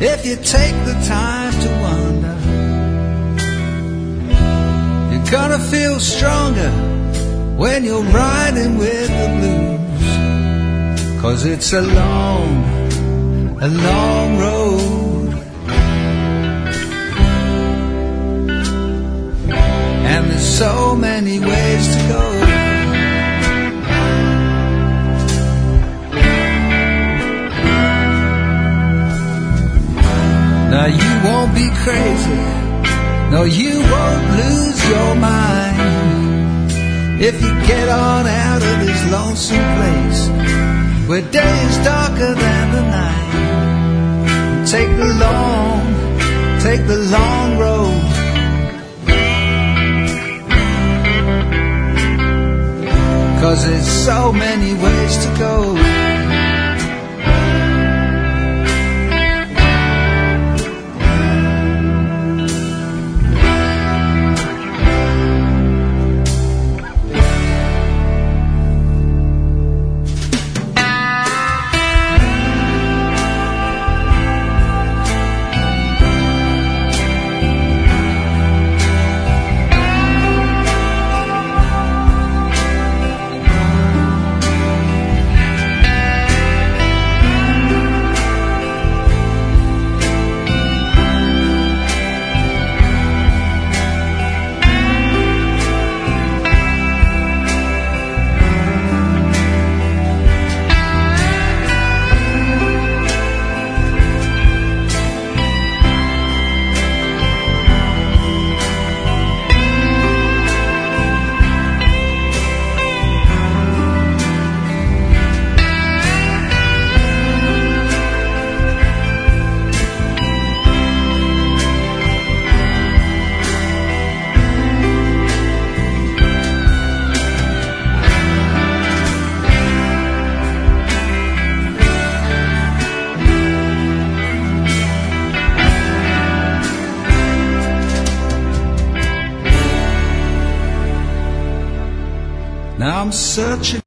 if you take the time to wonder, you're gonna feel stronger when you're riding with the blues. 'Cause it's a long road, and there's so many ways to go. Now you won't be crazy, no, you won't lose your mind if you get on out of this lonesome place where day is darker than the night. Take the long road, 'cause there's so many ways to go. Now I'm searching